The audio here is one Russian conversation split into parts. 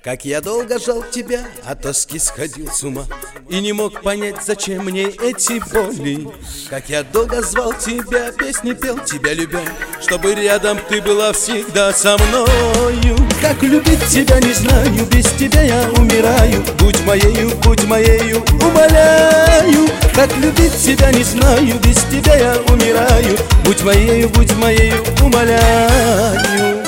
Как я долго жал тебя, от тоски сходил с ума и не мог понять, зачем мне эти боли. Как я долго звал тебя, песни пел, тебя любя, чтобы рядом ты была всегда со мною. Как любить тебя не знаю, без тебя я умираю. Будь моею, умоляю. Как любить тебя не знаю, без тебя я умираю. Будь моею, умоляю.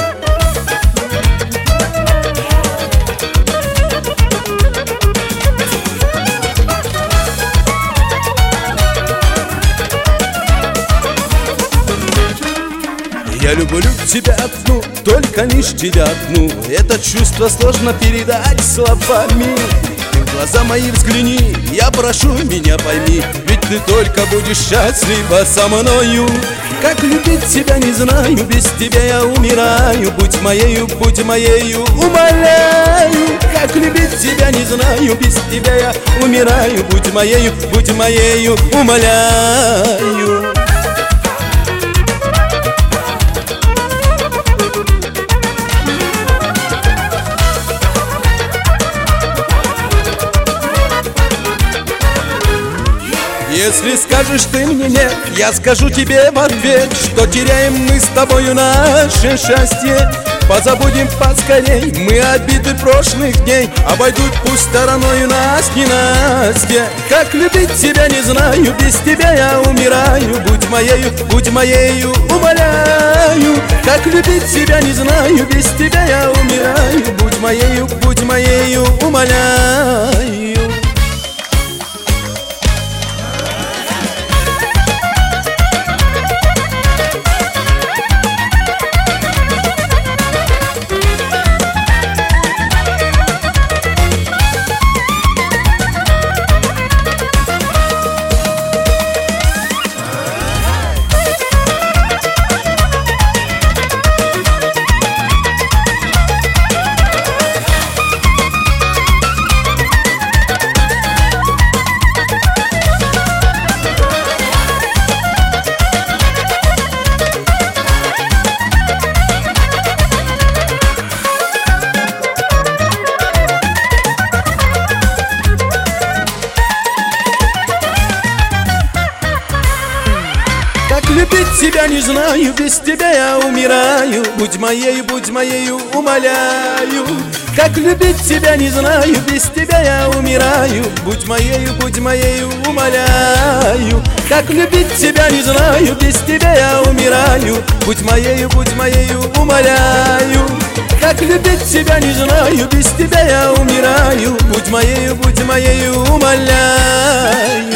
Я люблю тебя одну, только лишь тебя одну. Это чувство сложно передать словами. Ты в глаза мои взгляни, я прошу, меня пойми, ведь ты только будешь счастлива со мною. Как любить тебя не знаю, без тебя я умираю. Будь моею, умоляю. Как любить тебя не знаю, без тебя я умираю. Будь моею, умоляю. Если скажешь ты мне нет, я скажу тебе в ответ, что теряем мы с тобою наше счастье. Позабудем поскорей мы обиды прошлых дней, обойдут пусть стороною нас ненастье. Как любить тебя не знаю, без тебя я умираю. Будь моею, умоляю. Как любить тебя не знаю, без тебя я умираю. Будь моею, умоляю. Любить тебя не знаю, без тебя я умираю. Будь моею, умоляю. Как любить тебя не знаю, без тебя я умираю. Будь моею, умоляю. Как любить тебя не знаю, без тебя я умираю. Будь моею, умоляю. Как любить тебя не знаю, без тебя я умираю. Будь моею, умоляю.